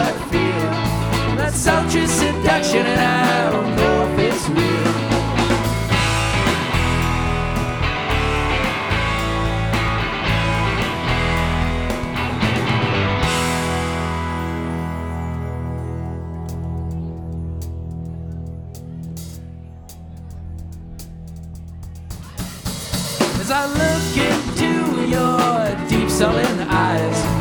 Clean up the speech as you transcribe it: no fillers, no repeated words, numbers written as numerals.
I feel that sultry seduction, and I don't know if it's real. As I look into your deep sullen eyes,